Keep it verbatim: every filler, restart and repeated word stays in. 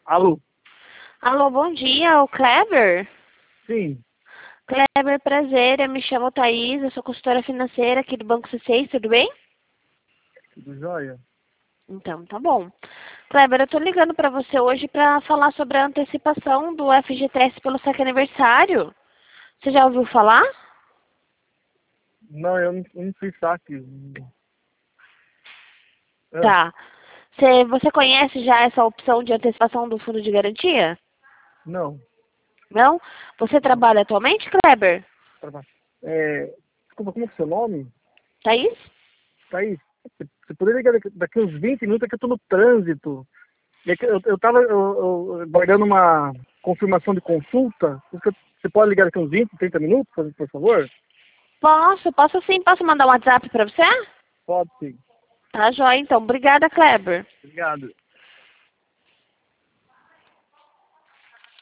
Alô? Alô, bom dia, o Kleber? Sim, Kleber, prazer, eu me chamo Thaís, eu sou consultora financeira aqui do Banco C seis, tudo bem? tudo jóia? Então, tá bom. Kleber, eu tô ligando pra você hoje pra falar sobre a antecipação do F G T S pelo seu aniversário. Você já ouviu falar? Não, eu não, eu não fiz saque. Ah, Tá. Você, você conhece já essa opção de antecipação do fundo de garantia? não, Não? Você não. trabalha atualmente, Kleber? Trava- É, desculpa, como é que é o seu nome? Thaís? Thaís, você você poderia ligar daqui, daqui uns vinte minutos, é que eu tô no trânsito. E é que Eu, eu tava eu, eu, guardando uma confirmação de consulta. Você você pode ligar daqui uns vinte, trinta minutos, por por favor? Posso, posso sim. Posso mandar um WhatsApp pra você? Pode sim. Tá, joia, então. Obrigada, Kleber. Obrigado.